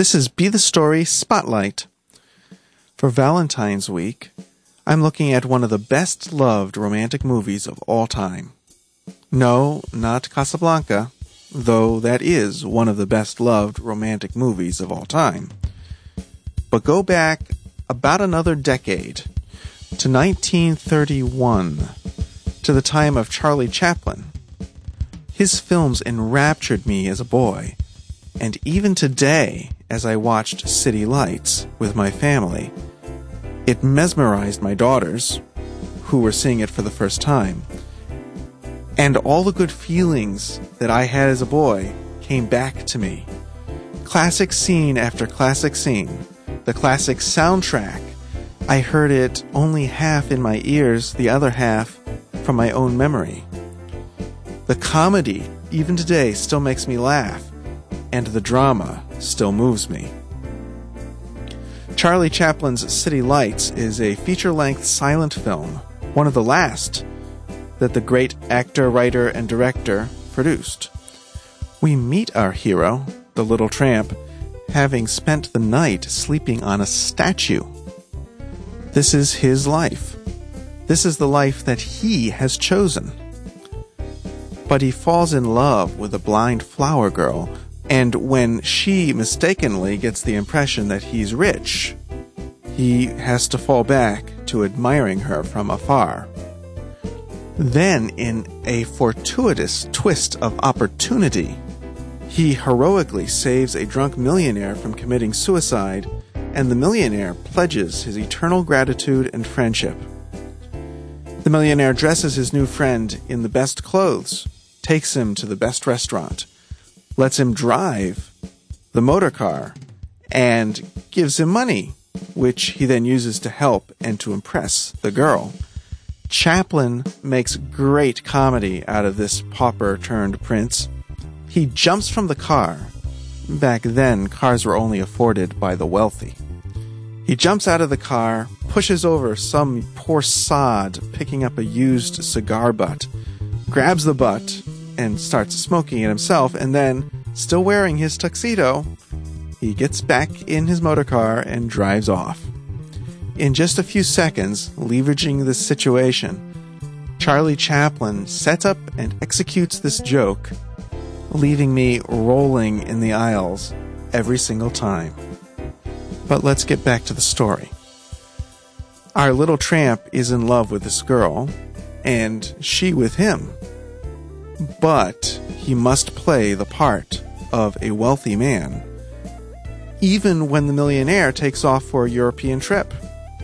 This is Be the Story Spotlight. For Valentine's Week, I'm looking at one of the best-loved romantic movies of all time. No, not Casablanca, though that is one of the best-loved romantic movies of all time. But go back about another decade, to 1931, to the time of Charlie Chaplin. His films enraptured me as a boy, and even today, as I watched City Lights with my family, it mesmerized my daughters, who were seeing it for the first time. And all the good feelings that I had as a boy came back to me. Classic scene after classic scene. The classic soundtrack. I heard it only half in my ears, the other half from my own memory. The comedy, even today, still makes me laugh, and the drama still moves me. Charlie Chaplin's City Lights is a feature-length silent film, one of the last that the great actor, writer, and director produced. We meet our hero, the little tramp, having spent the night sleeping on a statue. This is his life. This is the life that he has chosen. But he falls in love with a blind flower girl, and when she mistakenly gets the impression that he's rich, he has to fall back to admiring her from afar. Then, in a fortuitous twist of opportunity, he heroically saves a drunk millionaire from committing suicide, and the millionaire pledges his eternal gratitude and friendship. The millionaire dresses his new friend in the best clothes, takes him to the best restaurant, lets him drive the motor car, and gives him money, which he then uses to help and to impress the girl. Chaplin makes great comedy out of this pauper turned prince. He jumps from the car. Back then, cars were only afforded by the wealthy. He jumps out of the car, pushes over some poor sod picking up a used cigar butt, grabs the butt, and starts smoking it himself, and then, still wearing his tuxedo, he gets back in his motor car and drives off. In just a few seconds, leveraging this situation, Charlie Chaplin sets up and executes this joke, leaving me rolling in the aisles every single time. But let's get back to the story. Our little tramp is in love with this girl, and she with him. But he must play the part of a wealthy man, even when the millionaire takes off for a European trip.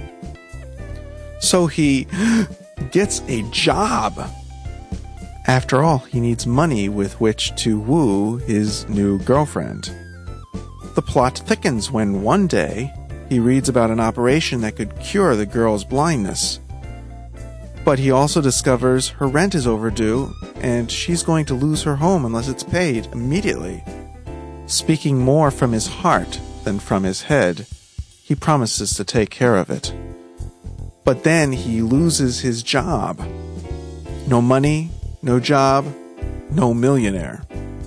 So he gets a job. After all, he needs money with which to woo his new girlfriend. The plot thickens when one day he reads about an operation that could cure the girl's blindness. But he also discovers her rent is overdue, and she's going to lose her home unless it's paid immediately. Speaking more from his heart than from his head, he promises to take care of it. But then he loses his job. No money, no job, no millionaire.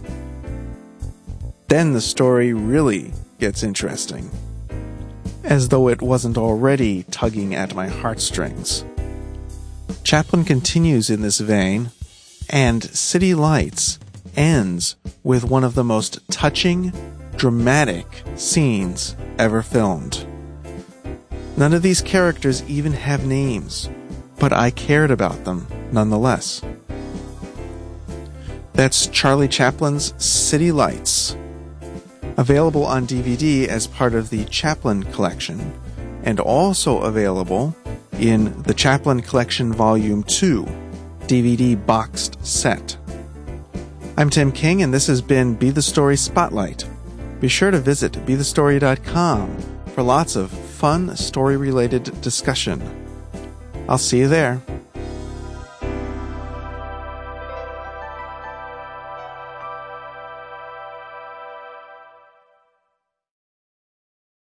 Then the story really gets interesting, as though it wasn't already tugging at my heartstrings. Chaplin continues in this vein, and City Lights ends with one of the most touching, dramatic scenes ever filmed. None of these characters even have names, but I cared about them nonetheless. That's Charlie Chaplin's City Lights, available on DVD as part of the Chaplin Collection, and also available in the Chaplin Collection Volume 2 DVD boxed set. I'm Tim King, and this has been Be the Story Spotlight. Be sure to visit BeTheStory.com for lots of fun story-related discussion. I'll see you there.